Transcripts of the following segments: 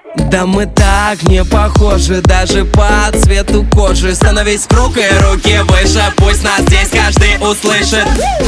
Да мы так не похожи, даже по цвету кожи. Становись в круг и руки выше, пусть нас здесь каждый услышит.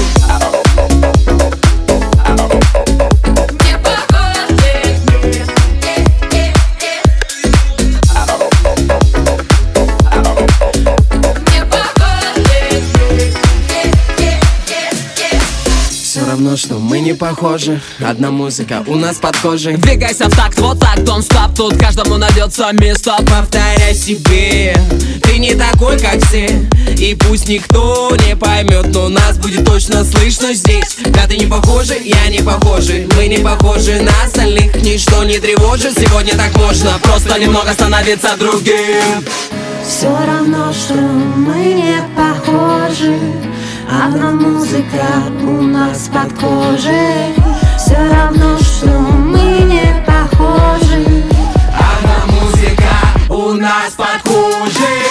Все равно, что мы не похожи, одна музыка у нас под кожей. Двигайся в такт, вот так, don't stop. Тут каждому найдется место. Повторяй себе, ты не такой, как все. И пусть никто не поймет, но нас будет точно слышно здесь. Да ты не похожи, я не похожи, мы не похожи на остальных. Ничто не тревожит, сегодня так можно просто немного становиться другим. Все равно, что мы не похожи, одна музыка у нас под кожей. Все равно, что мы не похожи, одна музыка у нас под кожей.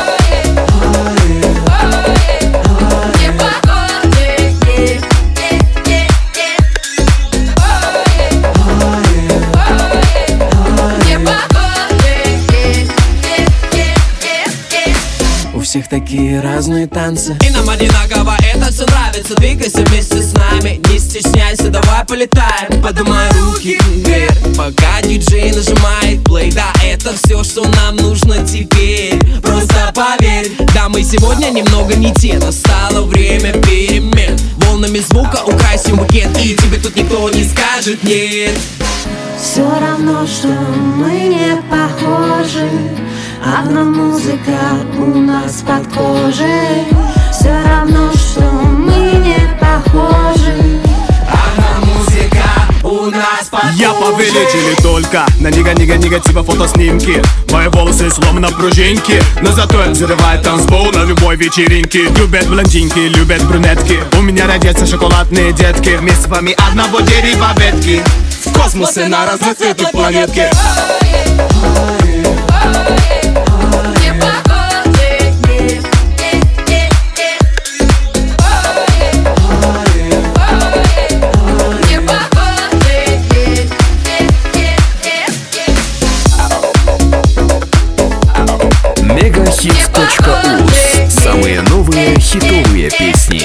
У всех такие разные танцы, И нам одинаково это все нравится. Двигайся вместе с нами, не стесняйся, давай полетаем. поднимай руки вверх, пока диджей нажимает плей. Да, это все, что нам нужно теперь. Просто поверь, да, мы сегодня немного не те. Настало время перемен. Волнами звука украсим букет, и тебе тут никто не скажет нет. все равно, что мы не похожи, одна музыка у нас под кожей. Все равно, что мы не похожи, одна музыка у нас под кожей. Я повелитель и только на негатива фотоснимки. Мои волосы словно пружинки, но зато я взрываю танцпол на любой вечеринке. Любят блондинки, любят брюнетки. У меня родятся шоколадные детки. Вместе с вами одного дерева ветки. В космосе на разноцветных планетке. Megahits.uz. Самые новые хитовые песни.